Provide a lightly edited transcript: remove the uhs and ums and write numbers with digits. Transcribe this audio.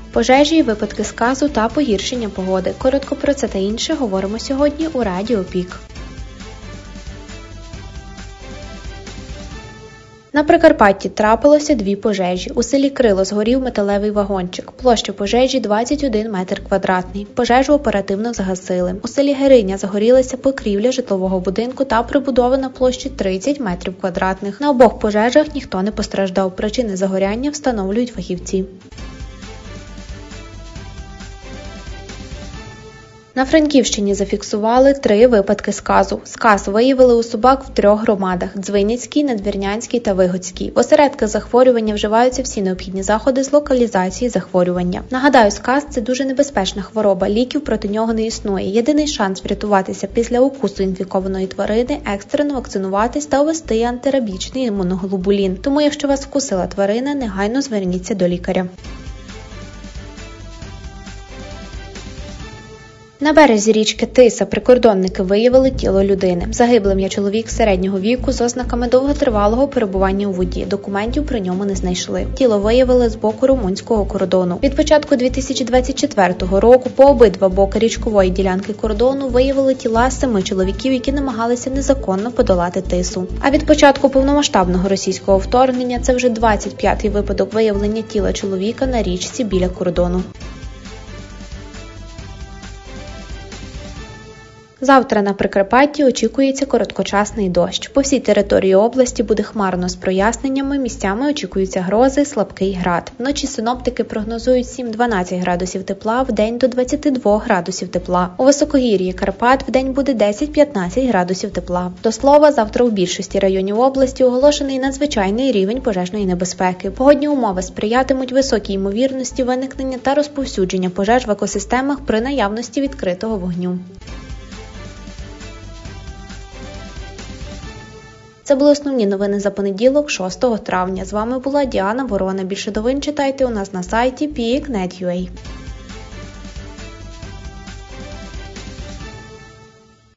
Пожежі і випадки сказу та погіршення погоди. Коротко про це та інше говоримо сьогодні у Радіо Пік. На Прикарпатті трапилося 2 пожежі. У селі Крило згорів металевий вагончик. Площа пожежі 21 метр квадратний. Пожежу оперативно загасили. У селі Гериня загорілася покрівля житлового будинку та прибудова на площі 30 метрів квадратних. На обох пожежах ніхто не постраждав. Причини загоряння встановлюють фахівці. На Франківщині зафіксували 3 випадки сказу. Сказ виявили у собак в 3 громадах – Дзвиницькій, Надвірнянській та Вигодській. В осередках захворювання вживаються всі необхідні заходи з локалізації захворювання. Нагадаю, сказ – це дуже небезпечна хвороба, ліків проти нього не існує. Єдиний шанс врятуватися після укусу інфікованої тварини – екстрено вакцинуватись та ввести антирабічний імуноглобулін. Тому, якщо вас вкусила тварина, негайно зверніться до лікаря. На березі річки Тиса прикордонники виявили тіло людини. Загиблим є чоловік середнього віку з ознаками довготривалого перебування у воді. Документів при ньому не знайшли. Тіло виявили з боку румунського кордону. Від початку 2024 року по обидва боки річкової ділянки кордону виявили тіла 7 чоловіків, які намагалися незаконно подолати Тису. А від початку повномасштабного російського вторгнення це вже 25-й випадок виявлення тіла чоловіка на річці біля кордону. Завтра на Прикарпатті очікується короткочасний дощ. По всій території області буде хмарно з проясненнями, місцями очікуються грози, слабкий град. Вночі синоптики прогнозують 7-12 градусів тепла, вдень до 22 градусів тепла. У високогір'ї Карпат вдень буде 10-15 градусів тепла. До слова, завтра у більшості районів області оголошений надзвичайний рівень пожежної небезпеки. Погодні умови сприятимуть високій ймовірності виникнення та розповсюдження пожеж в екосистемах при наявності відкритого вогню. Це були основні новини за понеділок, 6 травня. З вами була Діана Ворона. Більше новин читайте у нас на сайті peak.net.ua.